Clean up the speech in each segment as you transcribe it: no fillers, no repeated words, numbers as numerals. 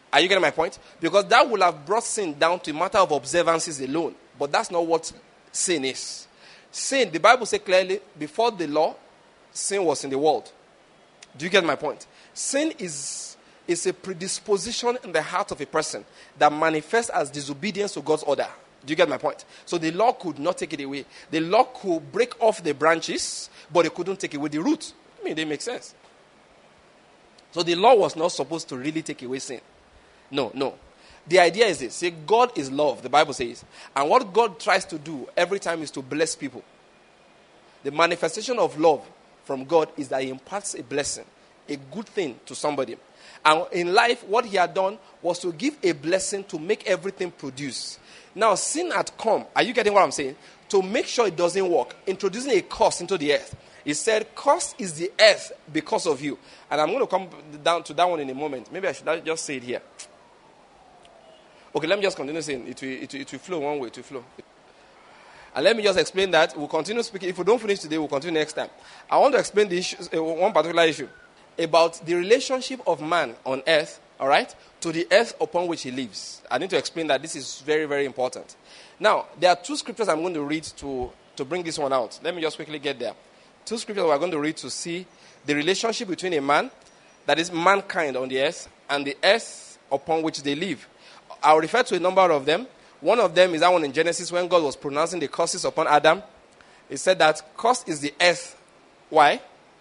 Are you getting my point? Because that would have brought sin down to a matter of observances alone. But that's not what sin is. Sin, the Bible says clearly, before the law, sin was in the world. Do you get my point? Sin is a predisposition in the heart of a person that manifests as disobedience to God's order. Do you get my point? So the law could not take it away. The law could break off the branches, but it couldn't take away the root. I mean, they make sense. So the law was not supposed to really take away sin. No. The idea is this. See, God is love, the Bible says. And what God tries to do every time is to bless people. The manifestation of love from God is that he imparts a blessing, a good thing to somebody. And in life, what he had done was to give a blessing to make everything produce. Now, sin had come. Are you getting what I'm saying? To make sure it doesn't work, introducing a curse into the earth. He said, curse is the earth because of you. And I'm going to come down to that one in a moment. Maybe I should just say it here. Okay, let me just continue saying it will flow one way, it will flow. And let me just explain that. We'll continue speaking. If we don't finish today, we'll continue next time. I want to explain the issue, one particular issue about the relationship of man on earth, all right, to the earth upon which he lives. I need to explain that this is very, very important. Now, there are two scriptures I'm going to read to bring this one out. Let me just quickly get there. Two scriptures we're going to read to see the relationship between a man, that is mankind on the earth, and the earth upon which they live. I'll refer to a number of them. One of them is that one in Genesis when God was pronouncing the curses upon Adam. He said that curse is the earth. Why?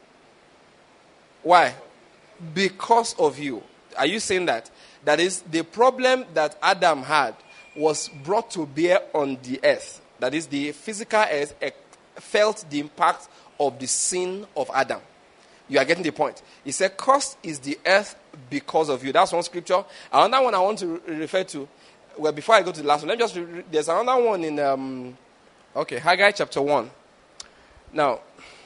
Why? Because of you. Are you saying that? That is, the problem that Adam had was brought to bear on the earth. That is, the physical earth felt the impact of the sin of Adam. You are getting the point. He said, cursed is the earth because of you. That's one scripture. Another one I want to refer to, well, before I go to the last one, let me just read. There's another one in, Haggai chapter 1. Now,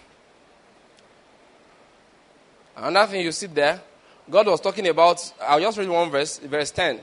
another thing you see there, God was talking about, I'll just read one verse 10.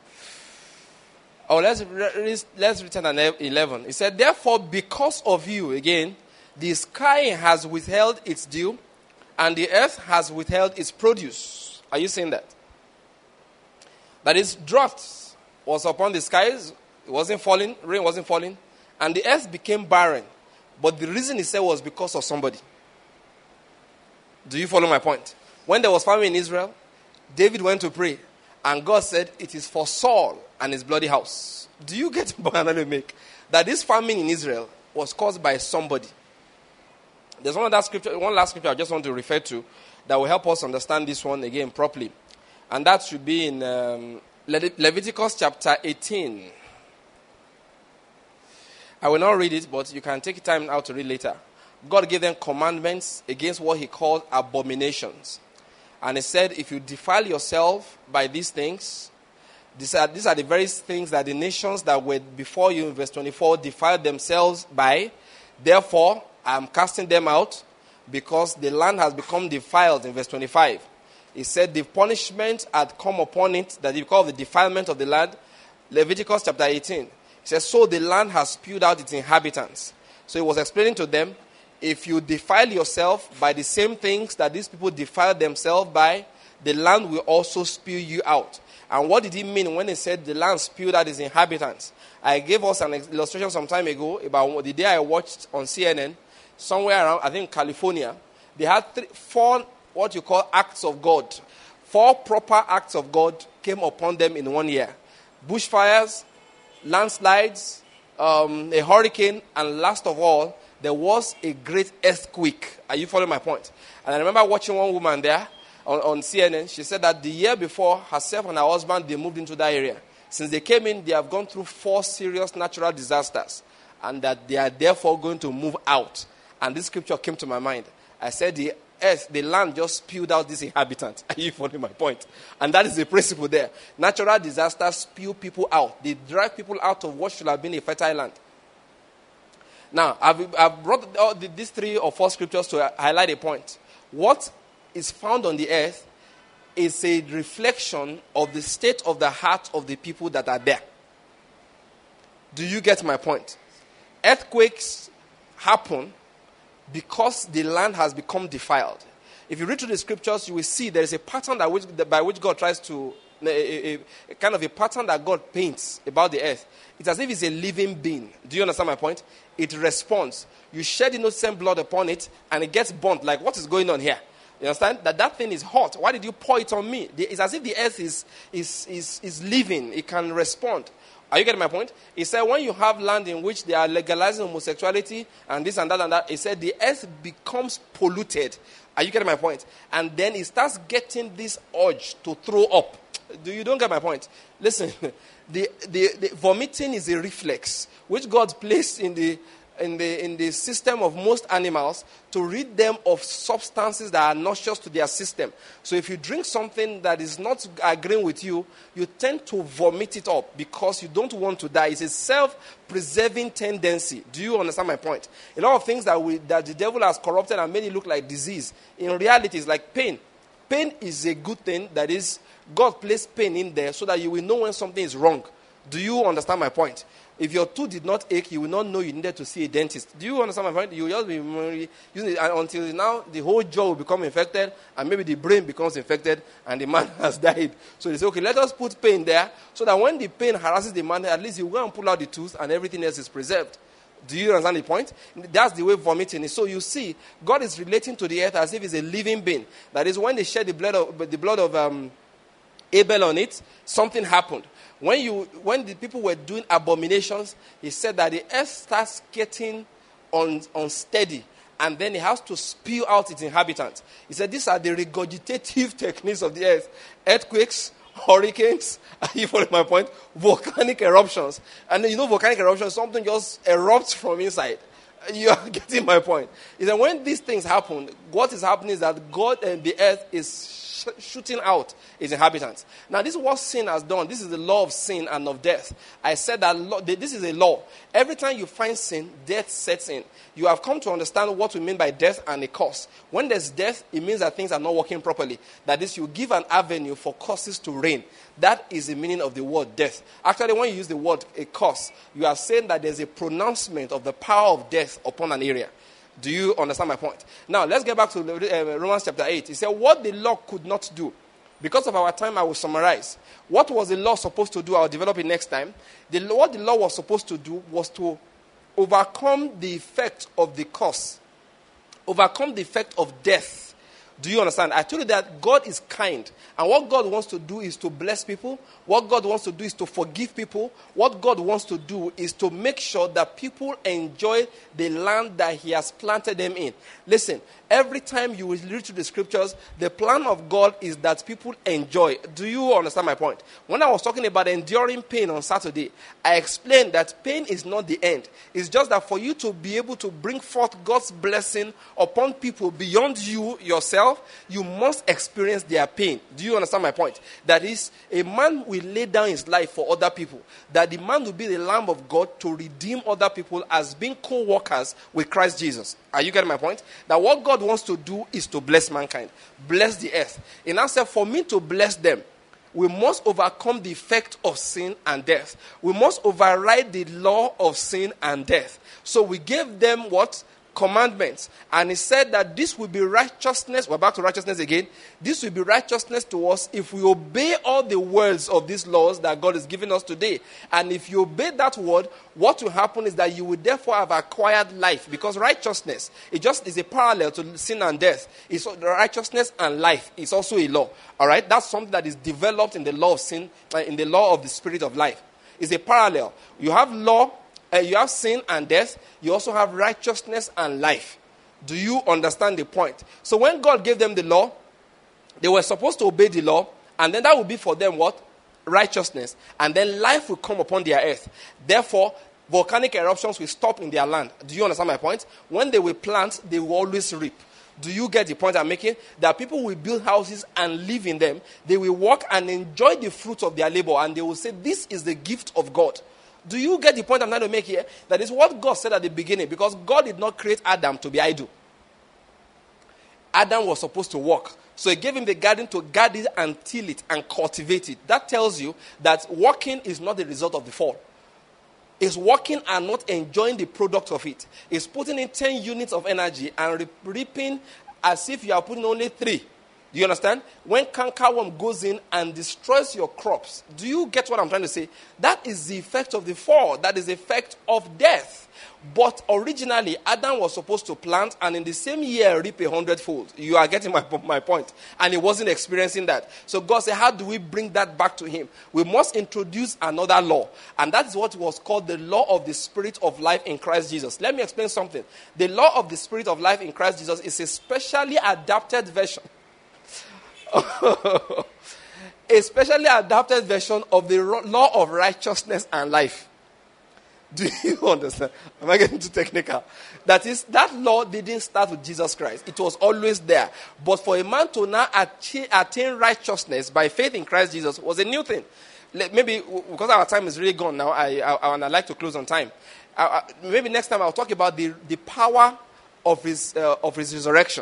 Oh, let's read 10 and 11. He said, therefore, because of you, again, the sky has withheld its dew, and the earth has withheld its produce. Are you saying that? That is, drought was upon the skies, it wasn't falling, rain wasn't falling, and the earth became barren. But the reason he said was because of somebody. Do you follow my point? When there was famine in Israel, David went to pray, and God said, it is for Saul and his bloody house. Do you get what I'm trying to make? That this famine in Israel was caused by somebody. There's one last scripture I just want to refer to that will help us understand this one again properly. And that should be in Leviticus chapter 18. I will not read it, but you can take time out to read later. God gave them commandments against what he called abominations. And he said, if you defile yourself by these things, these are the very things that the nations that were before you in verse 24 defiled themselves by. Therefore, I'm casting them out because the land has become defiled in verse 25. He said the punishment had come upon it, that because of the defilement of the land. Leviticus chapter 18. He says, so the land has spewed out its inhabitants. So he was explaining to them, if you defile yourself by the same things that these people defiled themselves by, the land will also spew you out. And what did he mean when he said the land spewed out its inhabitants? I gave us an illustration some time ago about the day I watched on CNN, somewhere around, I think, California. They had 4 what you call acts of God. 4 proper acts of God came upon them in 1 year. Bushfires, landslides, a hurricane, and last of all, there was a great earthquake. Are you following my point? And I remember watching one woman there on CNN. She said that the year before, herself and her husband, they moved into that area. Since they came in, they have gone through 4 serious natural disasters. And that they are therefore going to move out. And this scripture came to my mind. I said the earth, the land just spewed out these inhabitants. Are you following my point? And that is the principle there. Natural disasters spew people out. They drive people out of what should have been a fertile land. Now, I've brought these 3 or 4 scriptures to highlight a point. What is found on the earth is a reflection of the state of the heart of the people that are there. Do you get my point? Earthquakes happen because the land has become defiled. If you read through the scriptures, you will see there is a pattern by which God tries to a kind of a pattern that God paints about the earth. It's as if it's a living being. Do you understand my point? It responds. You shed innocent blood upon it, and it gets burnt. Like, what is going on here? You understand? That thing is hot. Why did you pour it on me? It's as if the earth is living. It can respond. Are you getting my point? He said when you have land in which they are legalizing homosexuality and this and that, he said the earth becomes polluted. Are you getting my point? And then it starts getting this urge to throw up. You don't get my point? Listen, the vomiting is a reflex which God placed in the system of most animals to rid them of substances that are noxious to their system. So if you drink something that is not agreeing with you, you tend to vomit it up because you don't want to die. It's a self-preserving tendency. Do you understand my point? A lot of things that the devil has corrupted and made it look like disease, in reality, it's like pain. Pain is a good thing. That is, God placed pain in there so that you will know when something is wrong. Do you understand my point? If your tooth did not ache, you will not know you needed to see a dentist. Do you understand my point? You will just be using it until now the whole jaw will become infected and maybe the brain becomes infected and the man has died. So they say, okay, let us put pain there so that when the pain harasses the man, at least you go and pull out the tooth and everything else is preserved. Do you understand the point? That's the way vomiting is. So you see, God is relating to the earth as if it's a living being. That is, when they shed the blood of Abel on it, something happened. When the people were doing abominations, he said that the earth starts getting unsteady, and then it has to spew out its inhabitants. He said these are the regurgitative techniques of the earth: earthquakes, hurricanes, you follow my point? Volcanic eruptions. And you know, volcanic eruptions, something just erupts from inside. You are getting my point. He said when these things happen, what is happening is that God and the earth is shooting out its inhabitants. Now, this is what sin has done. This is the law of sin and of death. I said that this is a law. Every time you find sin, death sets in. You have come to understand what we mean by death and a curse. When there's death, it means that things are not working properly. That is, you give an avenue for curses to reign. That is the meaning of the word death. Actually, when you use the word a curse, you are saying that there's a pronouncement of the power of death upon an area. Do you understand my point? Now, let's get back to Romans chapter 8. He said, what the law could not do. Because of our time, I will summarize. What was the law supposed to do? I'll develop it next time. What the law was supposed to do was to overcome the effect of the curse. Overcome the effect of death. Do you understand? I told you that God is kind. And what God wants to do is to bless people. What God wants to do is to forgive people. What God wants to do is to make sure that people enjoy the land that he has planted them in. Listen, every time you will read through the scriptures, the plan of God is that people enjoy. Do you understand my point? When I was talking about enduring pain on Saturday, I explained that pain is not the end. It's just that for you to be able to bring forth God's blessing upon people beyond you yourself, you must experience their pain. Do you understand my point? That is, a man will lay down his life for other people. That the man will be the Lamb of God to redeem other people as being co-workers with Christ Jesus. Are you getting my point? That what God wants to do is to bless mankind. Bless the earth. In answer, for me to bless them, we must overcome the effect of sin and death. We must override the law of sin and death. So we gave them what? Commandments. And he said that this will be righteousness. We're back to righteousness again. This will be righteousness to us if we obey all the words of these laws that God is giving us today. And if you obey that word, what will happen is that you will therefore have acquired life. Because righteousness, it just is a parallel to sin and death. It's righteousness and life. It's also a law. All right? That's something that is developed in the law of sin, in the law of the spirit of life. It's a parallel. You have law. You have sin and death. You also have righteousness and life. Do you understand the point? So when God gave them the law, they were supposed to obey the law. And then that would be for them what? Righteousness. And then life will come upon their earth. Therefore, volcanic eruptions will stop in their land. Do you understand my point? When they will plant, they will always reap. Do you get the point I'm making? That people will build houses and live in them. They will work and enjoy the fruits of their labor. And they will say, this is the gift of God. Do you get the point I'm trying to make here? That is what God said at the beginning. Because God did not create Adam to be idle. Adam was supposed to work. So he gave him the garden to guard it and till it and cultivate it. That tells you that working is not the result of the fall. It's working and not enjoying the product of it. It's putting in 10 units of energy and reaping as if you are putting only 3. Do you understand? When cankerworm goes in and destroys your crops, do you get what I'm trying to say? That is the effect of the fall. That is the effect of death. But originally, Adam was supposed to plant and in the same year reap 100-fold. You are getting my point. And he wasn't experiencing that. So God said, how do we bring that back to him? We must introduce another law. And that is what was called the law of the Spirit of life in Christ Jesus. Let me explain something. The law of the Spirit of life in Christ Jesus is a specially adapted version. A specially adapted version of the law of righteousness and life. Do you understand? Am I getting too technical? That is, that law didn't start with Jesus Christ. It was always there. But for a man to now attain righteousness by faith in Christ Jesus was a new thing. Maybe because our time is really gone now, I like to close on time. Maybe next time I'll talk about the power of his resurrection.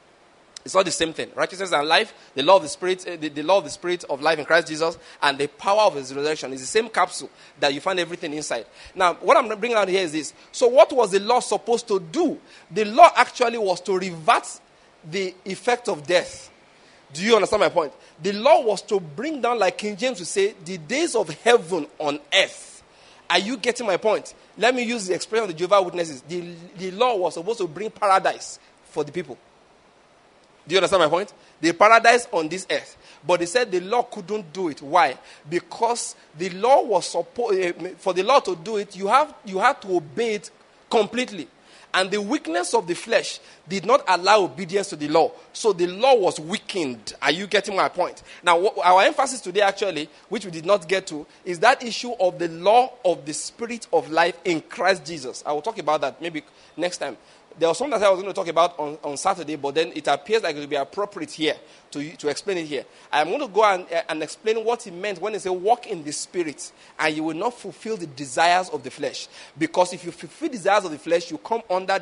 It's not the same thing. Righteousness and life, the law of the Spirit, the law of the Spirit of life in Christ Jesus, and the power of his resurrection is the same capsule that you find everything inside. Now, what I'm bringing out here is this. So what was the law supposed to do? The law actually was to revert the effect of death. Do you understand my point? The law was to bring down, like King James would say, the days of heaven on earth. Are you getting my point? Let me use the expression of the Jehovah's Witnesses. The law was supposed to bring paradise for the people. Do you understand my point? The paradise on this earth. But they said the law couldn't do it. Why? Because the law was supposed, for the law to do it, you had to obey it completely. And the weakness of the flesh did not allow obedience to the law. So the law was weakened. Are you getting my point? Now, our emphasis today actually, which we did not get to, is that issue of the law of the Spirit of life in Christ Jesus. I will talk about that maybe next time. There was something that I was going to talk about on Saturday, but then it appears like it would be appropriate here to explain it here. I'm going to go and explain what he meant when he said walk in the Spirit, and you will not fulfill the desires of the flesh. Because if you fulfill desires of the flesh, you come under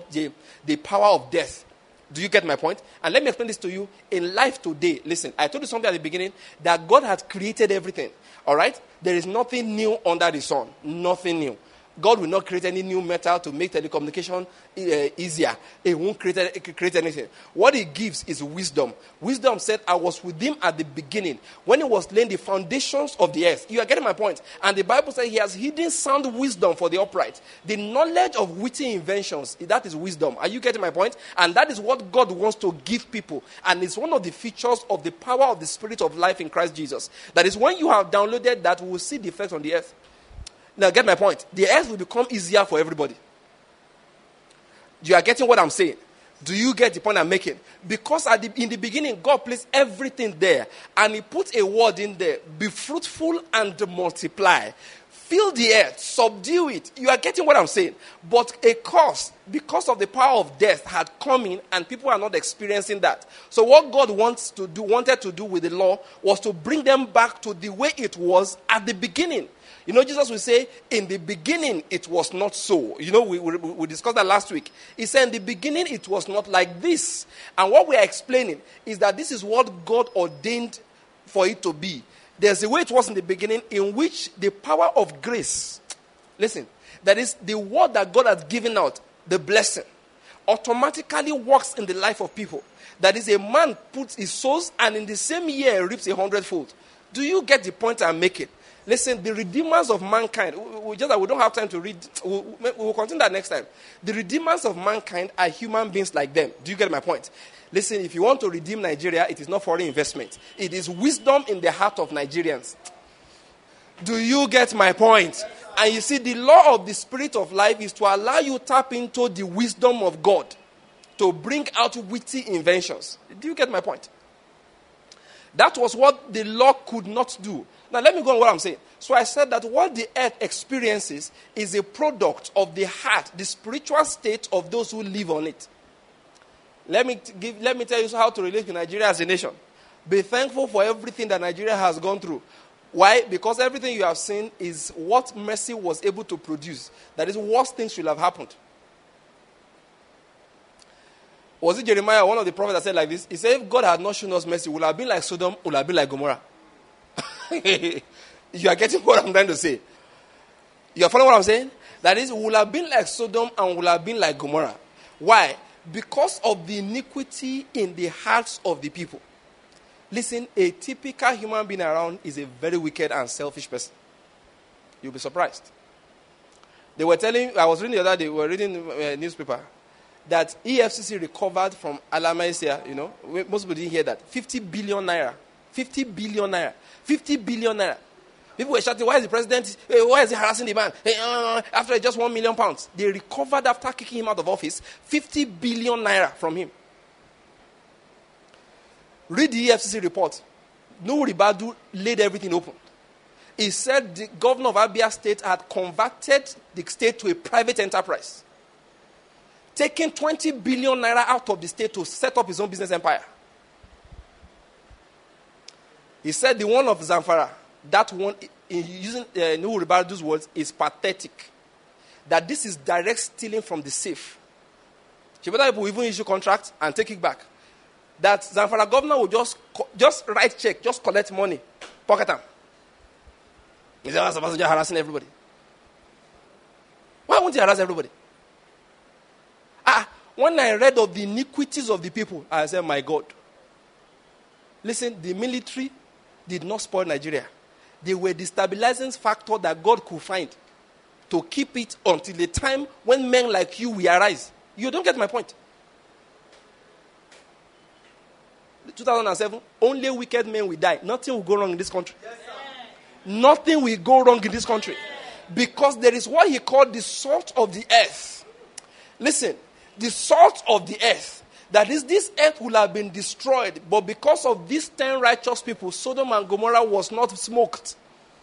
the power of death. Do you get my point? And let me explain this to you. In life today, listen, I told you something at the beginning, that God has created everything. All right? There is nothing new under the sun. Nothing new. God will not create any new metal to make telecommunication easier. He won't create anything. What he gives is wisdom. Wisdom said, I was with him at the beginning, when he was laying the foundations of the earth. You are getting my point? And the Bible says he has hidden sound wisdom for the upright. The knowledge of witty inventions, that is wisdom. Are you getting my point? And that is what God wants to give people. And it's one of the features of the power of the Spirit of life in Christ Jesus. That is when you have downloaded that, we will see the effect on the earth. Now, get my point. The earth will become easier for everybody. You are getting what I'm saying? Do you get the point I'm making? Because in the beginning, God placed everything there. And he put a word in there. Be fruitful and multiply. Fill the earth. Subdue it. You are getting what I'm saying? But a curse, because of the power of death, had come in. And people are not experiencing that. So what God wanted to do with the law was to bring them back to the way it was at the beginning. You know, Jesus will say, in the beginning, it was not so. You know, we discussed that last week. He said, in the beginning, it was not like this. And what we are explaining is that this is what God ordained for it to be. There's a way it was in the beginning in which the power of grace, listen, that is the word that God has given out, the blessing, automatically works in the life of people. That is, a man puts his sows and in the same year reaps 100-fold. Do you get the point I'm making? Listen, the redeemers of mankind, we don't have time to read, we'll continue that next time. The redeemers of mankind are human beings like them. Do you get my point? Listen, if you want to redeem Nigeria, it is not foreign investment. It is wisdom in the heart of Nigerians. Do you get my point? And you see, the law of the Spirit of life is to allow you to tap into the wisdom of God to bring out witty inventions. Do you get my point? That was what the law could not do. Now, let me go on what I'm saying. So I said that what the earth experiences is a product of the heart, the spiritual state of those who live on it. Let me tell you how to relate to Nigeria as a nation. Be thankful for everything that Nigeria has gone through. Why? Because everything you have seen is what mercy was able to produce. That is, worse things should have happened. Was it Jeremiah, one of the prophets, that said like this? He said, if God had not shown us mercy, would have been like Sodom, would have been like Gomorrah. You are getting what I'm trying to say? You are following what I'm saying? That is, would have been like Sodom and would have been like Gomorrah. Why? Because of the iniquity in the hearts of the people. Listen, a typical human being around is a very wicked and selfish person. You'll be surprised. They were telling, I was reading the other day, we were reading a newspaper, that EFCC recovered from Alamaisia, most people didn't hear that, 50 billion naira. 50 billion naira. 50 billion naira. People were shouting, why is the president, why is he harassing the man? After just 1 million pounds. They recovered after kicking him out of office, 50 billion naira from him. Read the EFCC report. Nuhu Ribadu laid everything open. He said the governor of Abia State had converted the state to a private enterprise, taking 20 billion naira out of the state to set up his own business empire. He said the one of Zamfara, that one, using Nuhu Ribadu's words, is pathetic. That this is direct stealing from the safe. Shibata people even issue contracts and take it back. That Zamfara governor will just write check, just collect money, pocket them. He's just harassing everybody. Why won't he harass everybody? When I read of the iniquities of the people, I said, my God. Listen, the military did not spoil Nigeria. They were the stabilizing factor that God could find to keep it until the time when men like you will arise. You don't get my point. 2007, only wicked men will die. Nothing will go wrong in this country. Yes, nothing will go wrong in this country. Because there is what he called the salt of the earth. Listen, the salt of the earth. That is, this earth will have been destroyed. But because of these 10 righteous people, Sodom and Gomorrah was not smoked.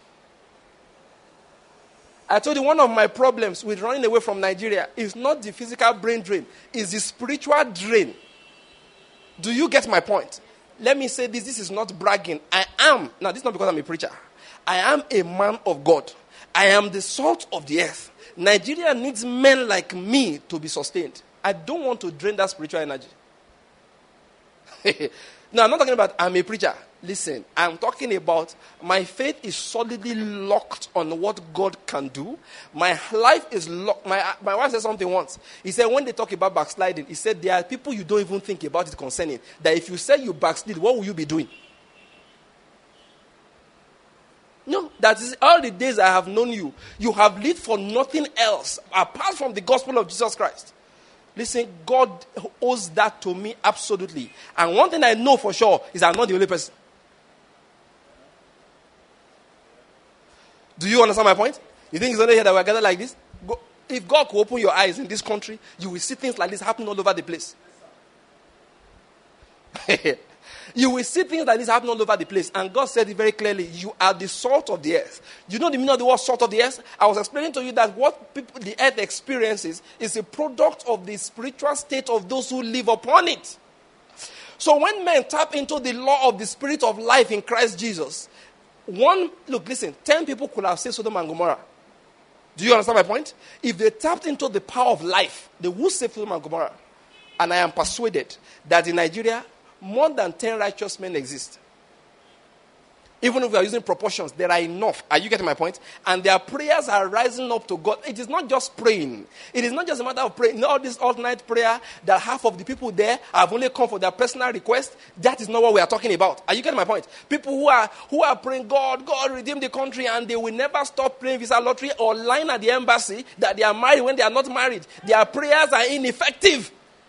I told you one of my problems with running away from Nigeria is not the physical brain drain. It's the spiritual drain. Do you get my point? Let me say this. This is not bragging. Now this is not because I'm a preacher. I am a man of God. I am the salt of the earth. Nigeria needs men like me to be sustained. I don't want to drain that spiritual energy. No, I'm not talking about I'm a preacher. Listen, I'm talking about my faith is solidly locked on what God can do. My life is locked. My wife said something once. He said when they talk about backsliding, he said there are people you don't even think about it concerning. That if you say you backslid, what will you be doing? No, that is all the days I have known you. You have lived for nothing else apart from the gospel of Jesus Christ. Listen, God owes that to me absolutely. And one thing I know for sure is I'm not the only person. Do you understand my point? You think it's only here that we're gathered like this? If God could open your eyes in this country, you will see things like this happening all over the place. You will see things like this happen all over the place. And God said it very clearly, you are the salt of the earth. You know the meaning of the word salt of the earth? I was explaining to you that what the earth experiences is a product of the spiritual state of those who live upon it. So when men tap into the law of the spirit of life in Christ Jesus, 10 people could have saved Sodom and Gomorrah. Do you understand my point? If they tapped into the power of life, they would save Sodom and Gomorrah. And I am persuaded that in Nigeria, more than 10 righteous men exist. Even if we are using proportions, there are enough. Are you getting my point? And their prayers are rising up to God. It is not just praying. It is not just a matter of praying. Not this all-night prayer that half of the people there have only come for their personal request. That is not what we are talking about. Are you getting my point? People who are praying, God redeem the country, and they will never stop playing visa lottery or lying at the embassy that they are married when they are not married. Their prayers are ineffective.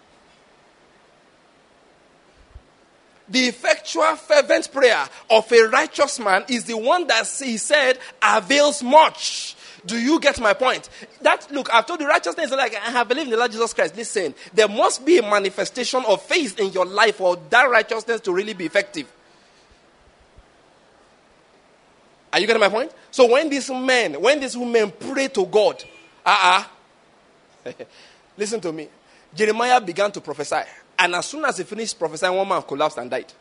The effectual fervent prayer of a righteous man is the one that he said avails much. Do you get my point? Look, I've told you righteousness is like I have believed in the Lord Jesus Christ. Listen, there must be a manifestation of faith in your life for that righteousness to really be effective. Are you getting my point? So when these women pray to God, listen to me. Jeremiah began to prophesy. And as soon as he finished prophesying, one man collapsed and died.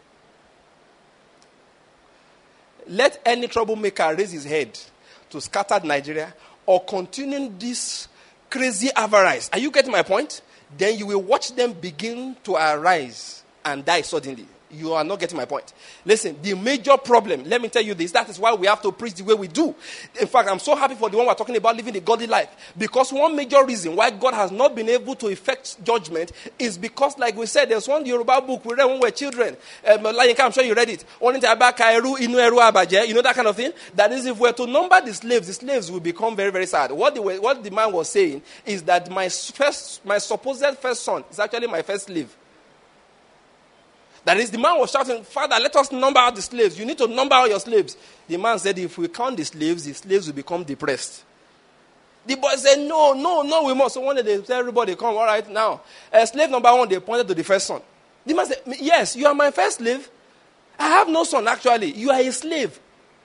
Let any troublemaker raise his head to scatter Nigeria or continue this crazy avarice. Are you getting my point? Then you will watch them begin to arise and die suddenly. You are not getting my point. Listen, the major problem, let me tell you this, that is why we have to preach the way we do. In fact, I'm so happy for the one we're talking about, living a godly life. Because one major reason why God has not been able to effect judgment is because, like we said, there's one Yoruba book we read when we were children. I'm sure you read it. You know that kind of thing? That is, if we're to number the slaves will become very, very sad. What the man was saying is that my supposed first son is actually my first slave. That is, the man was shouting, Father, let us number out the slaves. You need to number out your slaves. The man said, if we count the slaves will become depressed. The boy said, no, we must. So one day they said, everybody come, all right, now. Slave number 1, they pointed to the first son. The man said, yes, you are my first slave. I have no son, actually. You are a slave.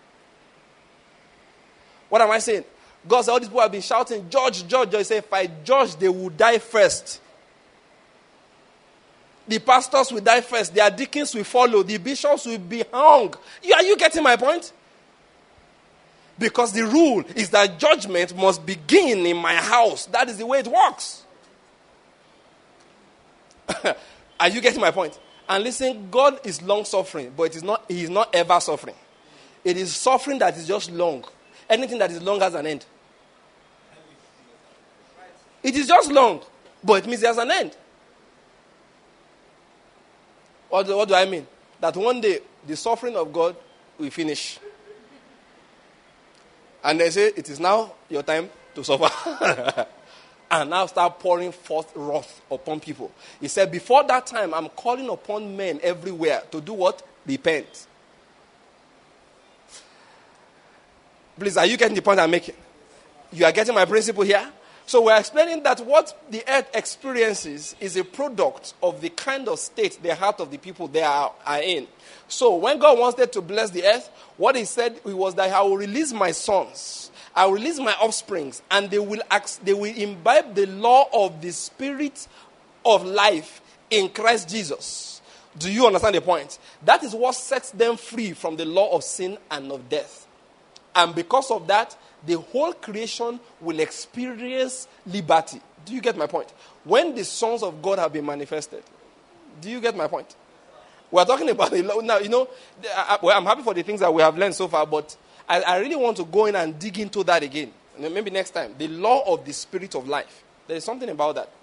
What am I saying? God said, all these people have been shouting, judge. He said, if I judge, they will die first. The pastors will die first. Their deacons will follow. The bishops will be hung. Are you getting my point? Because the rule is that judgment must begin in my house. That is the way it works. Are you getting my point? And listen, God is long-suffering, but He is not ever suffering. It is suffering that is just long. Anything that is long has an end. It is just long, but it means there's an end. What do I mean? That one day, the suffering of God will finish. And they say, it is now your time to suffer. And now start pouring forth wrath upon people. He said, before that time, I'm calling upon men everywhere to do what? Repent. Please, are you getting the point I'm making? You are getting my principle here? So we're explaining that what the earth experiences is a product of the kind of state the heart of the people they are in. So when God wanted to bless the earth, what He said was that I will release my sons, I will release my offsprings, and they will imbibe the law of the Spirit of life in Christ Jesus. Do you understand the point? That is what sets them free from the law of sin and of death. And because of that, the whole creation will experience liberty. Do you get my point? When the sons of God have been manifested. Do you get my point? We're talking about the law. Now, I'm happy for the things that we have learned so far, but I really want to go in and dig into that again. Maybe next time. The law of the Spirit of life. There is something about that.